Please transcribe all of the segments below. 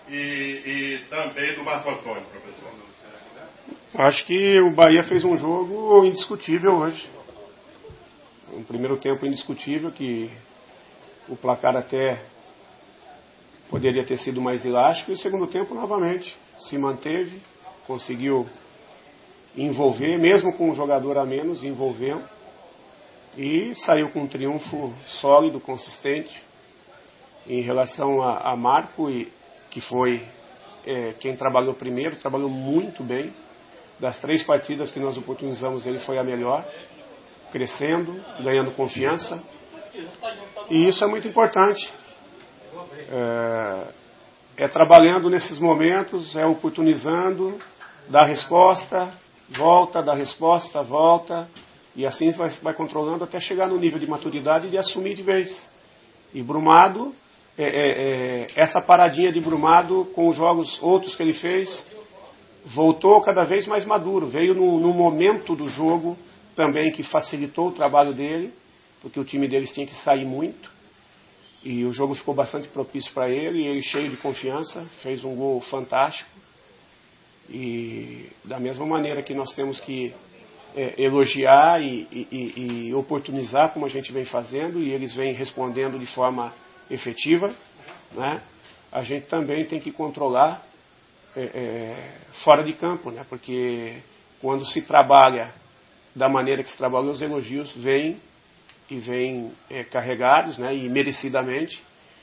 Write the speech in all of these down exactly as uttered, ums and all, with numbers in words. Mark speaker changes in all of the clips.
Speaker 1: e, e também do Marco Antônio, professor?
Speaker 2: Acho que o Bahia fez um jogo indiscutível hoje. Um primeiro tempo indiscutível, que o placar até poderia ter sido mais elástico, e o segundo tempo novamente se manteve, conseguiu envolver, mesmo com um jogador a menos, envolveu, e saiu com um triunfo sólido, consistente, em relação a, a Marco, e, que foi é, quem trabalhou primeiro, trabalhou muito bem. Das três partidas que nós oportunizamos, ele foi a melhor, crescendo, ganhando confiança, e isso é muito importante. É, é trabalhando nesses momentos, é oportunizando, dá resposta, volta, dá resposta, volta, e assim vai, vai controlando até chegar no nível de maturidade de assumir de vez. E Brumado, é, é, é, essa paradinha de Brumado com os jogos outros que ele fez, voltou cada vez mais maduro, veio no, no momento do jogo também que facilitou o trabalho dele, porque o time deles tinha que sair muito, e o jogo ficou bastante propício para ele, e ele cheio de confiança, fez um gol fantástico. E da mesma maneira que nós temos que é, elogiar e, e, e oportunizar, como a gente vem fazendo, e eles vêm respondendo de forma efetiva, né? A gente também tem que controlar é, é, fora de campo, né? Porque quando se trabalha da maneira que se trabalha, os elogios vêm e vêm é, carregados, né? E merecidamente,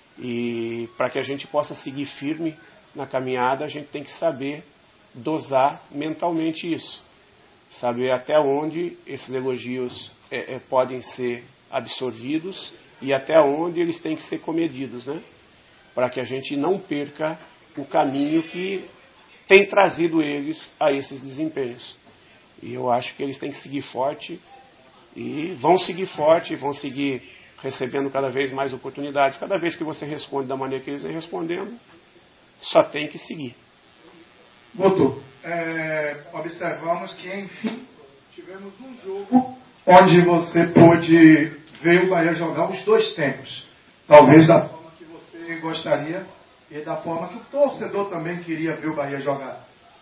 Speaker 2: e para que a gente possa seguir firme na caminhada, a gente tem que saber dosar mentalmente isso, saber até onde esses elogios é, é, podem ser absorvidos e até onde eles têm que ser comedidos, né? Para que a gente não perca o caminho que tem trazido eles a esses desempenhos. E eu acho que eles têm que seguir forte, e vão seguir forte, vão seguir recebendo cada vez mais oportunidades. Cada vez que você responde da maneira que eles vêm respondendo, só tem que seguir.
Speaker 3: Guto, é, observamos que, enfim, tivemos um jogo onde você pôde ver o Bahia jogar os dois tempos. Talvez da forma que você gostaria e da forma que o torcedor também queria ver o Bahia jogar.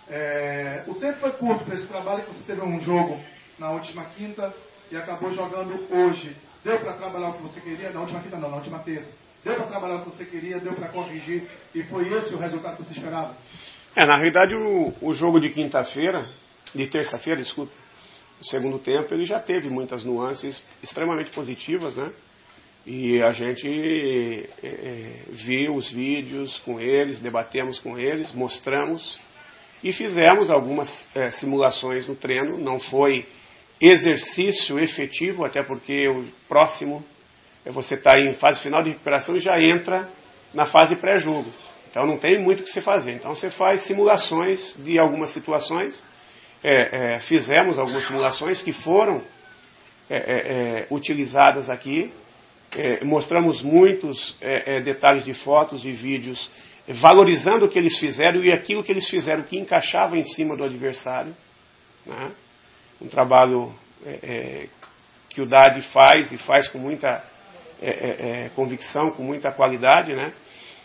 Speaker 3: É, o tempo foi curto para esse trabalho, que você teve um jogo na última quinta e acabou jogando hoje. Deu para trabalhar o que você queria? Na última quinta não, na última terça. Deu para trabalhar o que você queria, deu para corrigir, e foi esse o resultado que você esperava?
Speaker 2: É, na realidade, o, o jogo de quinta-feira, de terça-feira, desculpe, o segundo tempo, ele já teve muitas nuances extremamente positivas, né? E a gente é, é, viu os vídeos com eles, debatemos com eles, mostramos e fizemos algumas é, simulações no treino. Não foi exercício efetivo, até porque o próximo é você estar tá em fase final de recuperação e já entra na fase pré-jogo. Então não tem muito o que se fazer. Então você faz simulações de algumas situações. É, é, fizemos algumas simulações que foram é, é, utilizadas aqui. É, mostramos muitos é, é, detalhes de fotos e vídeos é, valorizando o que eles fizeram e aquilo que eles fizeram que encaixava em cima do adversário, né? Um trabalho é, é, que o D A D faz e faz com muita é, é, é, convicção, com muita qualidade, né?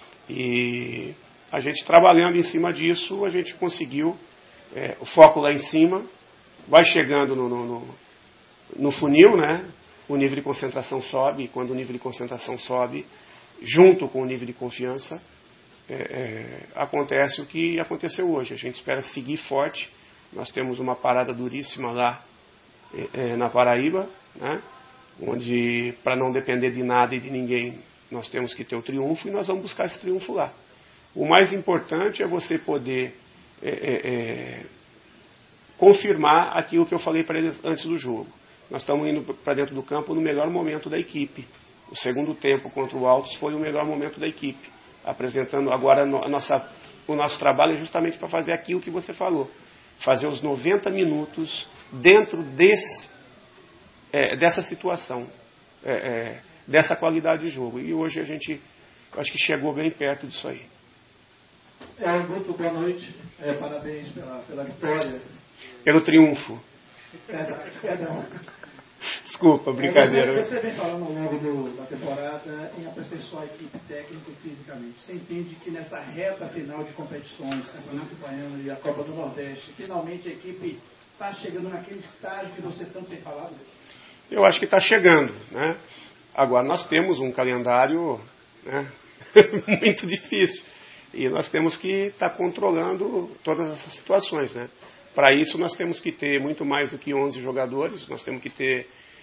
Speaker 2: E a gente trabalhando em cima disso, a gente conseguiu é, o foco lá em cima, vai chegando no, no, no, no funil, né? O nível de concentração sobe, e quando o nível de concentração sobe, junto com o nível de confiança, é, é, acontece o que aconteceu hoje. A gente espera seguir forte. Nós temos uma parada duríssima lá é, é, na Paraíba, né? Onde, para não depender de nada e de ninguém, nós temos que ter o triunfo, e nós vamos buscar esse triunfo lá. O mais importante é você poder é, é, é, confirmar aquilo que eu falei para eles antes do jogo. Nós estamos indo para dentro do campo no melhor momento da equipe. O segundo tempo contra o Altos foi o melhor momento da equipe. Apresentando agora a nossa, o nosso trabalho é justamente para fazer aquilo que você falou. Fazer os noventa minutos dentro desse, é, dessa situação, é, é, dessa qualidade de jogo. E hoje a gente, acho que chegou bem perto disso aí.
Speaker 3: É, Guto, boa noite. É, parabéns pela, pela vitória.
Speaker 2: Pelo triunfo.
Speaker 3: Perdão, perdão.
Speaker 2: Desculpa, brincadeira.
Speaker 4: É, você, você vem falando ao longo do, da temporada em aperfeiçoar a equipe técnica e fisicamente. Você entende que nessa reta final de competições, Campeonato Baiano e a Copa do Nordeste, finalmente a equipe está chegando naquele estágio que você tanto tem falado?
Speaker 2: Eu acho que está chegando, né? Agora, nós temos um calendário, né, muito difícil. E nós temos que estar tá controlando todas essas situações, né? Para isso, nós temos que ter muito mais do que onze jogadores. Nós temos que ter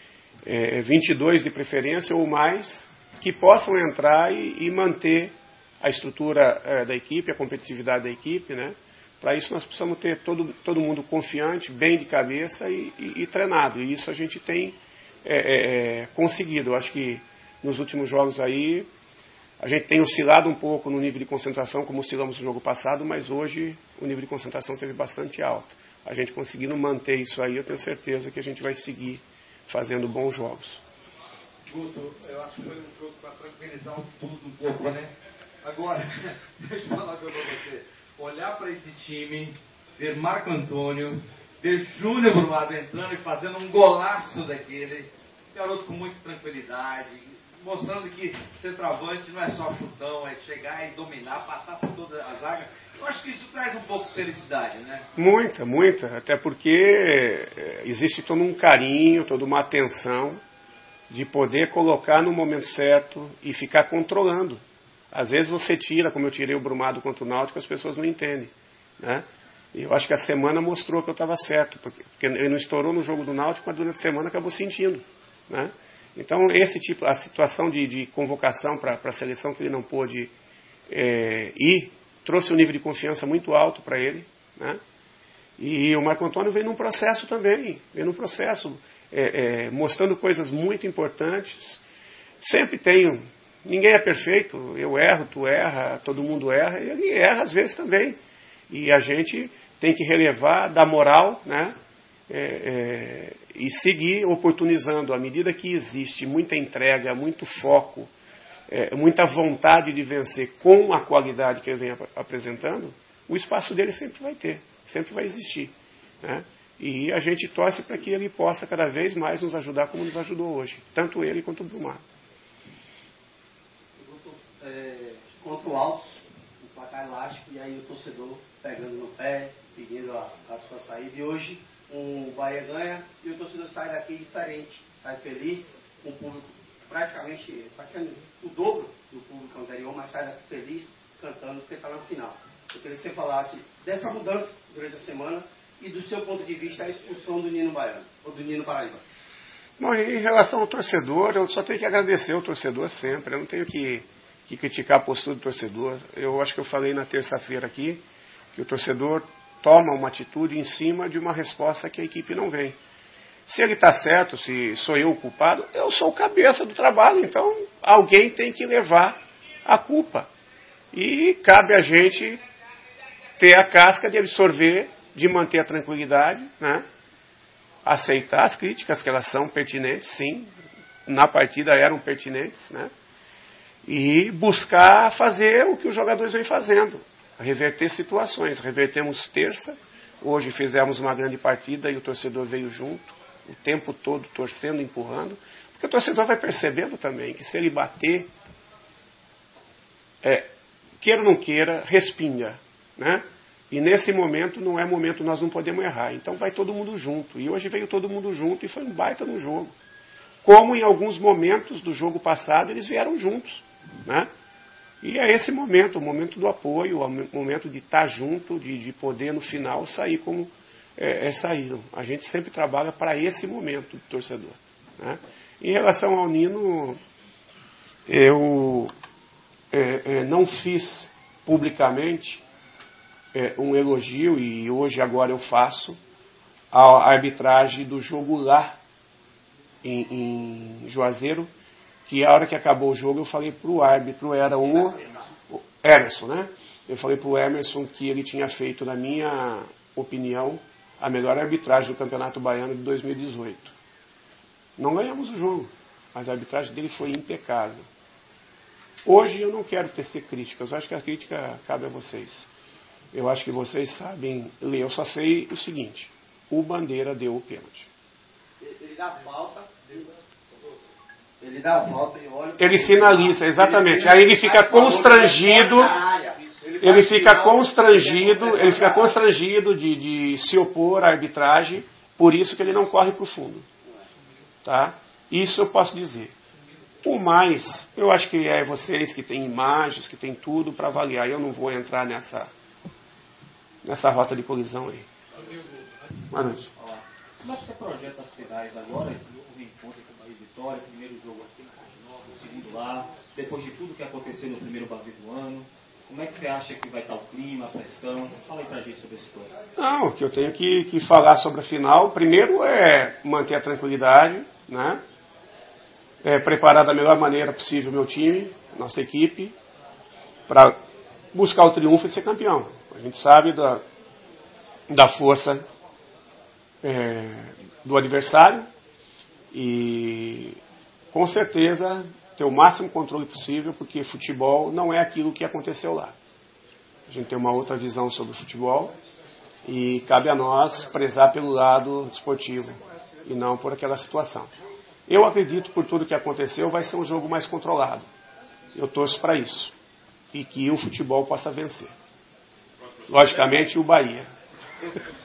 Speaker 2: é, vinte e dois de preferência ou mais que possam entrar e, e manter a estrutura é, da equipe, a competitividade da equipe, né? Para isso, nós precisamos ter todo, todo mundo confiante, bem de cabeça e, e, e treinado. E isso a gente tem É, é, é, conseguido. Eu acho que nos últimos jogos aí a gente tem oscilado um pouco no nível de concentração, como oscilamos no jogo passado, mas hoje o nível de concentração teve bastante alto. A gente conseguindo manter isso aí, eu tenho certeza que a gente vai seguir fazendo bons jogos.
Speaker 5: Guto, eu acho que foi um jogo para tranquilizar tudo um pouco, né? Agora, deixa eu falar uma coisa para você. Olhar para esse time, ver Marco Antônio, ver Júnior Brumado entrando e fazendo um golaço daquele, garoto com muita tranquilidade, mostrando que centroavante não é só chutão, é chegar e dominar, passar por toda a zaga. Eu acho que isso traz um pouco de felicidade, né?
Speaker 2: Muita, muita, até porque existe todo um carinho, toda uma atenção de poder colocar no momento certo e ficar controlando. Às vezes você tira, como eu tirei o Brumado contra o Náutico, as pessoas não entendem, né? E eu acho que a semana mostrou que eu estava certo, porque, porque ele não estourou no jogo do Náutico, mas durante a semana acabou sentindo, né? Então, esse tipo, a situação de, de convocação para a seleção que ele não pôde é, ir, trouxe um nível de confiança muito alto para ele, né? E o Marco Antônio veio num processo também, veio num processo é, é, mostrando coisas muito importantes. Sempre tenho, ninguém é perfeito, eu erro, tu erra, todo mundo erra, e ele erra às vezes também. E a gente tem que relevar, dar moral, né? É, é, e seguir oportunizando, à medida que existe muita entrega, muito foco, é, muita vontade de vencer com a qualidade que ele vem ap apresentando, o espaço dele sempre vai ter, sempre vai existir, né? E a gente torce para que ele possa cada vez mais nos ajudar como nos ajudou hoje, tanto ele quanto o Brumado.
Speaker 6: É, contra o Altos, o placar elástico, e aí o torcedor pegando no pé, pedindo a, a sua saída. E hoje o Bahia ganha e o torcedor sai daqui diferente, sai feliz, com o público praticamente, praticamente o dobro do público anterior, mas sai daqui feliz, cantando, porque está na final. Eu queria que você falasse dessa mudança durante a semana e do seu ponto de vista a expulsão do Nino Baiano, ou do Nino Paraíba.
Speaker 2: Bom, em relação ao torcedor, eu só tenho que agradecer ao torcedor sempre, eu não tenho que, que criticar a postura do torcedor. Eu acho que eu falei na terça-feira aqui, que o torcedor toma uma atitude em cima de uma resposta que a equipe não vem. Se ele está certo, se sou eu o culpado, eu sou o cabeça do trabalho, então alguém tem que levar a culpa. E cabe a gente ter a casca de absorver, de manter a tranquilidade, né? Aceitar as críticas, que elas são pertinentes, sim, na partida eram pertinentes, né? E buscar fazer o que os jogadores vêm fazendo. Reverter situações. Revertemos terça, hoje fizemos uma grande partida e o torcedor veio junto, o tempo todo torcendo, empurrando, porque o torcedor vai percebendo também que se ele bater, é, queira ou não queira, respinga, né? E nesse momento não é momento, nós não podemos errar, então vai todo mundo junto, e hoje veio todo mundo junto e foi um baita no jogo, como em alguns momentos do jogo passado eles vieram juntos, né? E é esse momento, o momento do apoio, o momento de estar junto, de, de poder no final sair como é, é, saíram. A gente sempre trabalha para esse momento do torcedor, né? Em relação ao Nino, eu é, é, não fiz publicamente é, um elogio, e hoje agora eu faço, a arbitragem do jogo lá em, em Juazeiro, que a hora que acabou o jogo eu falei para o árbitro, era o, o Emerson, né? Eu falei para o Emerson que ele tinha feito, na minha opinião, a melhor arbitragem do Campeonato Baiano de dois mil e dezoito. Não ganhamos o jogo, mas a arbitragem dele foi impecável. Hoje eu não quero tecer críticas, eu acho que a crítica cabe a vocês. Eu acho que vocês sabem ler, eu só sei o seguinte, o Bandeira deu o pênalti.
Speaker 6: ele dá falta, ele dá a volta e olha...
Speaker 2: Ele sinaliza, exatamente. Aí ele fica constrangido, ele fica constrangido, ele fica constrangido de, de se opor à arbitragem, por isso que ele não corre para o fundo. Tá? Isso eu posso dizer. O mais, eu acho que é vocês que têm imagens, que têm tudo para avaliar. Eu não vou entrar nessa, nessa rota de colisão aí. Maravilha.
Speaker 7: Como é que você projeta as finais agora, esse novo reencontro com o Bahia e Vitória, primeiro jogo aqui na Fonte Nova, o segundo lá, depois de tudo que aconteceu no primeiro Bahia do ano? Como é que você acha que vai estar o clima, a pressão? Fala aí pra gente sobre essa história.
Speaker 2: Não, o que eu tenho que, que falar sobre a final, primeiro é manter a tranquilidade, né? É preparar da melhor maneira possível o meu time, nossa equipe, para buscar o triunfo e ser campeão. A gente sabe da, da força é, do adversário e com certeza ter o máximo controle possível, porque futebol não é aquilo que aconteceu lá. A gente tem uma outra visão sobre o futebol e cabe a nós prezar pelo lado desportivo e não por aquela situação. Eu acredito, por tudo que aconteceu, vai ser um jogo mais controlado. Eu torço para isso. E que o futebol possa vencer. Logicamente, o Bahia.